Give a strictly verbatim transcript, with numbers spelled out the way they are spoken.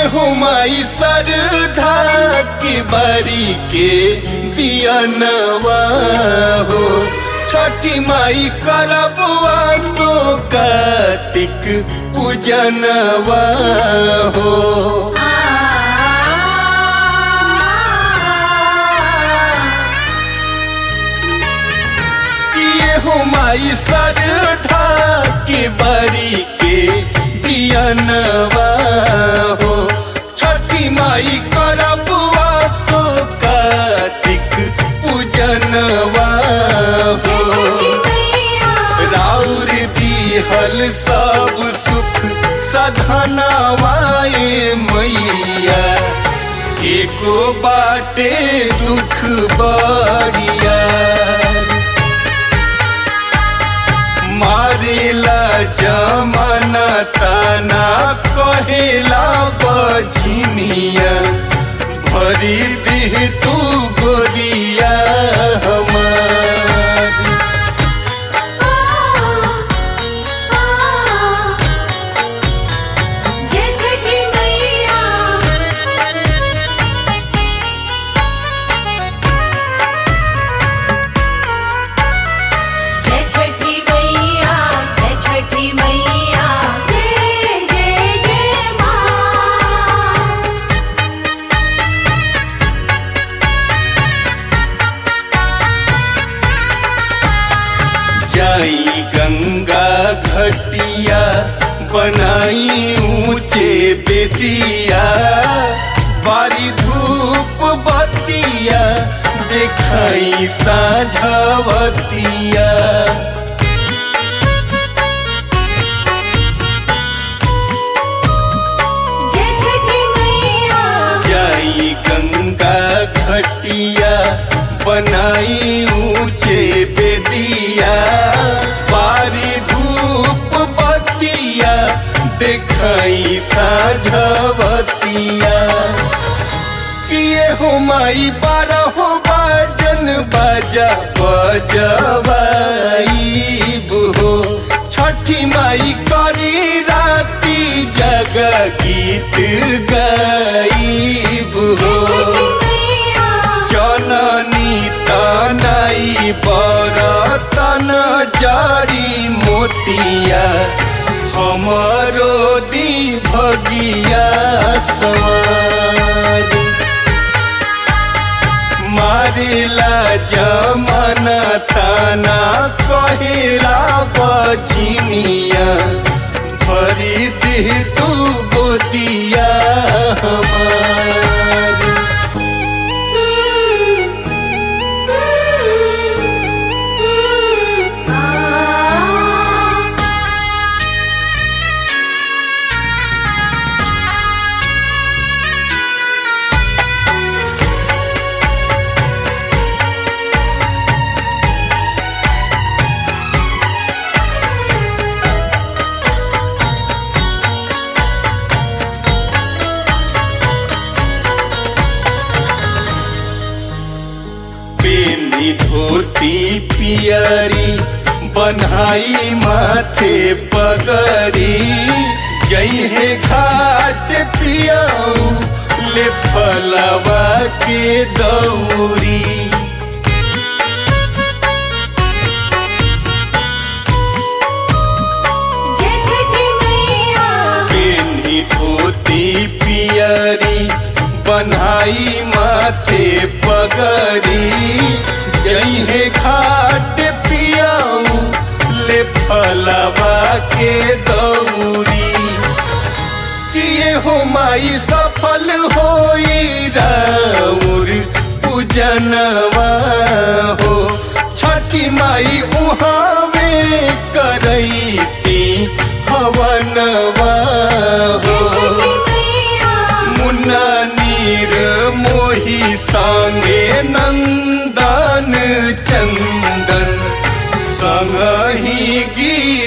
हो माई सरधा के बारी के दियनवा हो। छठी माई करबुआ तो कार्तिक पूजनवा हो। ये हो माई सरधा के बारी के दियनवा हो। छठी माई करबुआ तो कार्तिक पूजनवा हो। राउर दिहल सब सुख सधनवाए मैया, एको बाटे दुख बड़िया। मारेला जमाना ताना कहेला बझिनिया, भरी दिह तू गोदिया हमार। जाई गंगा घटिया बनाई ऊंचे बेदिया, बारी धूप बतिया देखाई साझवतिया। जाई गंगा घटिया बनाई ऊंचे बेदिया, बारी धूप बतिया देखाई साझवतिया। किए हो माई बारह बाजन बाजा बजवाईब हो। छठी माई करी राती जगह गीत गाईब हो। जननी तनाई बरतन जड़ी मोतिया, हमरो दी भगिया सवार। मारेला जमाना ताना कहेला बझिनिया, भरी दिह तू गोदिया हमार। धोती पियरी बनाई माथे पगरी, जइहे घाट पियाऊ ले फलवा के दौरी। पेनी धोती पियरी बनाई माथे पगरी, जइहे घाट पियाऊ ले फलवा के दौरी। किए हो माई सफल होई राउर पूजनवा हो। छठी माई उहावे करैती हवनवा हो। मुन्ना नीर मोही संगे नंदन चंदन संगही गी